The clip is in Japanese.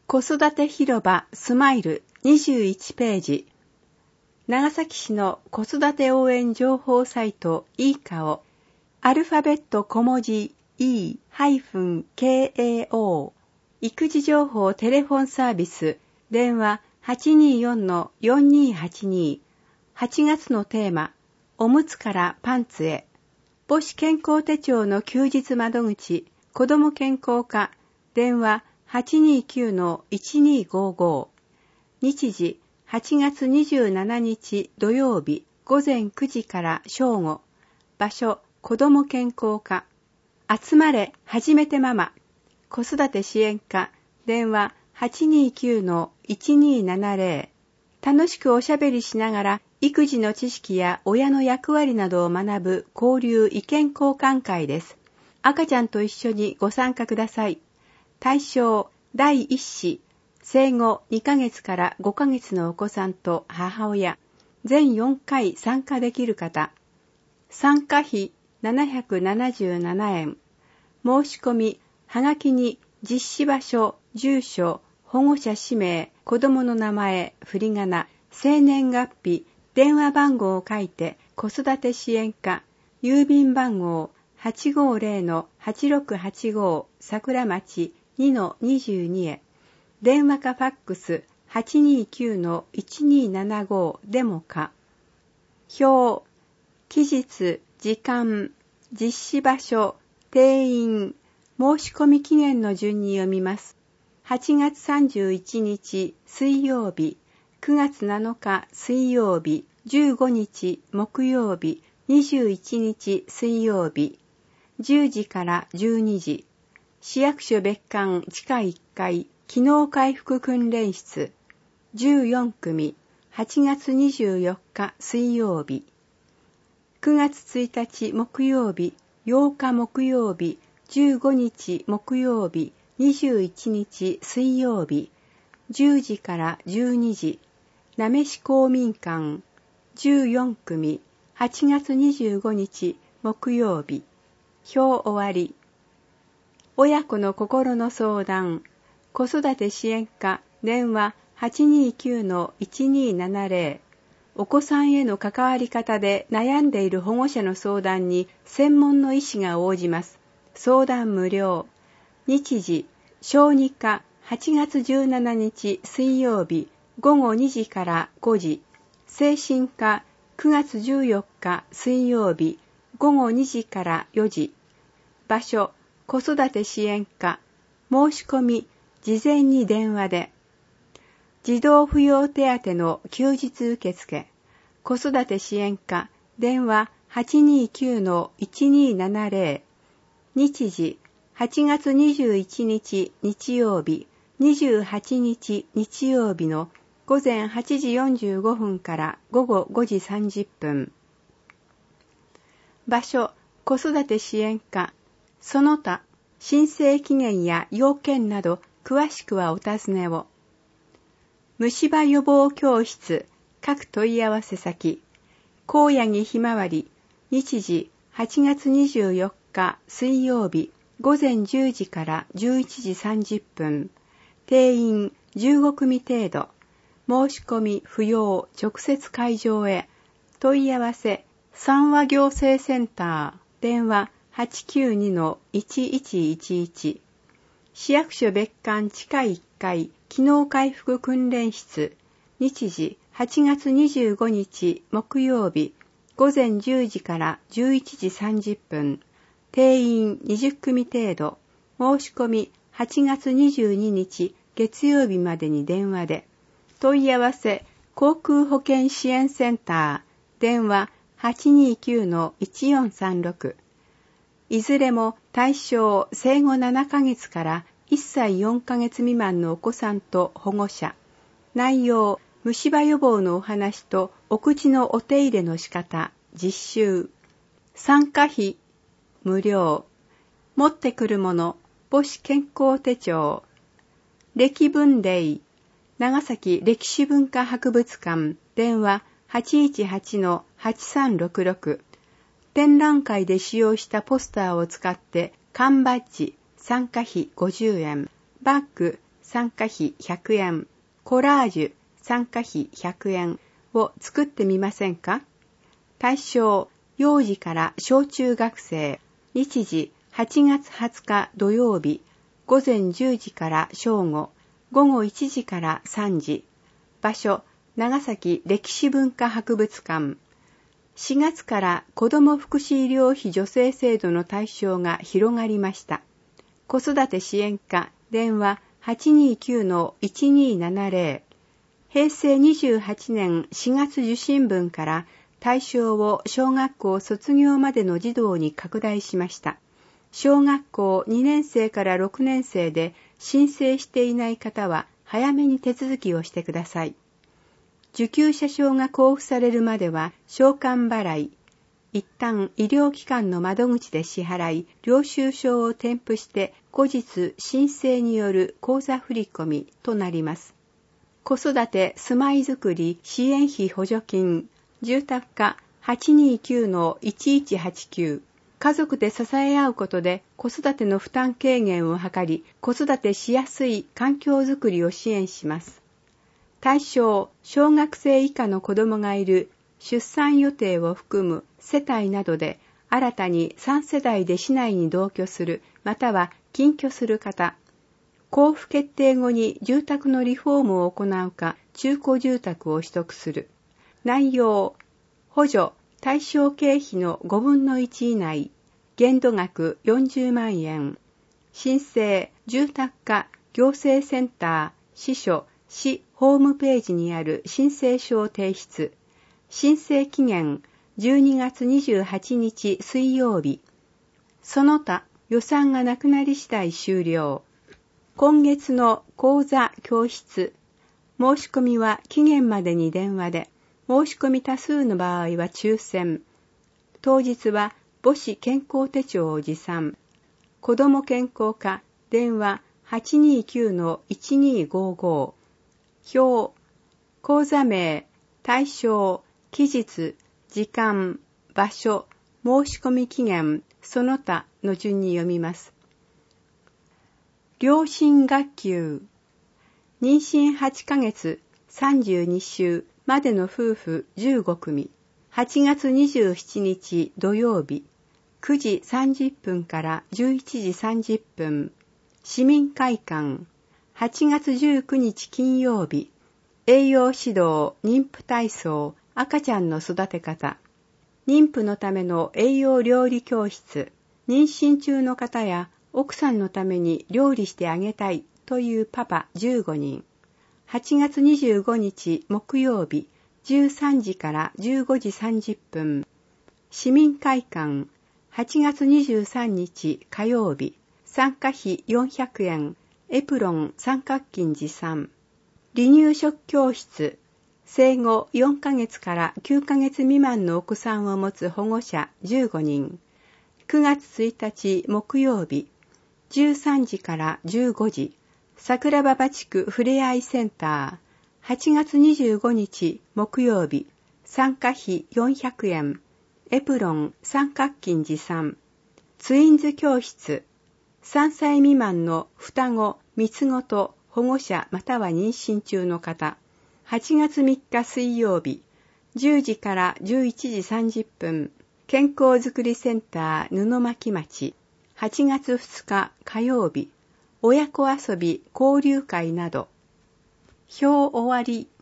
子育て広場スマイル21ページ。長崎市の子育て応援情報サイト e-kao、アルファベット小文字 e-kao、育児情報テレフォンサービス、電話 824-4282、8月のテーマ、おむつからパンツへ。母子健康手帳の休日窓口、子ども健康課、電話 829-1255。日時、8月27日土曜日午前9時から正午。場所、子ども健康課。集まれ、はじめてママ。子育て支援課。電話 829-1270。楽しくおしゃべりしながら、育児の知識や親の役割などを学ぶ交流意見交換会です。赤ちゃんと一緒にご参加ください。対象、第1子。生後2ヶ月から5ヶ月のお子さんと母親、全4回参加できる方。参加費777円。申し込み、はがきに実施場所、住所、保護者氏名、子供の名前、振り仮名、生年月日、電話番号を書いて、子育て支援課、郵便番号 850-8685 桜町 2-22 へ。電話かファックス 829-1275 でもか。表、期日、時間、実施場所、定員、申し込み期限の順に読みます。8月31日水曜日、9月7日水曜日、15日木曜日、21日水曜日、10時から12時、市役所別館地下1階、機能回復訓練室、14組、8月24日水曜日、9月1日木曜日、8日木曜日、15日木曜日、21日水曜日、10時から12時、なめし公民館、14組、8月25日木曜日、表終わり。親子の心の相談、子育て支援課、電話 829-1270。お子さんへの関わり方で悩んでいる保護者の相談に専門の医師が応じます。相談無料。日時、小児科8月17日水曜日午後2時から5時。精神科9月14日水曜日午後2時から4時。場所、子育て支援課。申し込み、事前に電話で。児童扶養手当の休日受付。子育て支援課。電話 829-1270。日時、8月21日日曜日、28日日曜日の午前8時45分から午後5時30分。場所、子育て支援課。その他、申請期限や要件など詳しくはお尋ねを。虫歯予防教室、各問い合わせ先。高柳ひまわり、日時8月24日水曜日午前10時から11時30分。定員15組程度。申し込み不要、直接会場へ。問い合わせ、三和行政センター、電話892-1111。市役所別館地下1階、機能回復訓練室。日時8月25日木曜日、午前10時から11時30分。定員20組程度。申し込み8月22日月曜日までに電話で。問い合わせ、航空保険支援センター、電話829-1436。いずれも対象生後7ヶ月から1歳4ヶ月未満のお子さんと保護者。内容、虫歯予防のお話とお口のお手入れの仕方、実習。参加費、無料。持ってくるもの、母子健康手帳。歴文例、長崎歴史文化博物館、電話 818-8366。展覧会で使用したポスターを使って缶バッジ、参加費50円、バッグ参加費100円、コラージュ参加費100円を作ってみませんか？対象、幼児から小中学生、日時8月20日土曜日、午前10時から正午、午後1時から3時、場所、長崎歴史文化博物館。4月から子ども福祉医療費助成制度の対象が広がりました。子育て支援課、電話 829-1270。平成28年4月受信分から対象を小学校卒業までの児童に拡大しました。小学校2年生から6年生で申請していない方は早めに手続きをしてください。受給者証が交付されるまでは償還払い。一旦医療機関の窓口で支払い、領収書を添付して後日申請による口座振込となります。子育て住まいづくり支援費補助金、住宅課 829-1189。家族で支え合うことで子育ての負担軽減を図り、子育てしやすい環境づくりを支援します。対象、小学生以下の子供がいる出産予定を含む世帯などで新たに3世代で市内に同居するまたは近居する方、交付決定後に住宅のリフォームを行うか中古住宅を取得する。内容、補助、対象経費の5分の1以内、限度額40万円。申請、住宅課行政センター、支所、市ホームページにある申請書を提出。申請期限12月28日水曜日。その他予算がなくなり次第終了。今月の講座教室。申し込みは期限までに電話で、申し込み多数の場合は抽選。当日は母子健康手帳を持参。子ども健康課電話 829-1255。表、講座名、対象、期日、時間、場所、申し込み期限、その他の順に読みます。両親学級。妊娠8ヶ月、32週までの夫婦15組。8月27日土曜日、9時30分から11時30分。市民会館。8月19日金曜日、栄養指導、妊婦体操、赤ちゃんの育て方。妊婦のための栄養料理教室。妊娠中の方や奥さんのために料理してあげたいというパパ15人。8月25日木曜日、13時から15時30分。市民会館。8月23日火曜日、参加費400円。エプロン三角巾持参。離乳食教室。生後4ヶ月から9ヶ月未満のお子さんを持つ保護者15人。9月1日木曜日、13時から15時。桜馬場地区ふれあいセンター。8月25日木曜日、参加費400円。エプロン三角巾持参。ツインズ教室。3歳未満の双子、三つ子と保護者または妊娠中の方。8月3日水曜日、10時から11時30分。健康づくりセンター布巻町。8月2日火曜日、親子遊び交流会など。表終わり。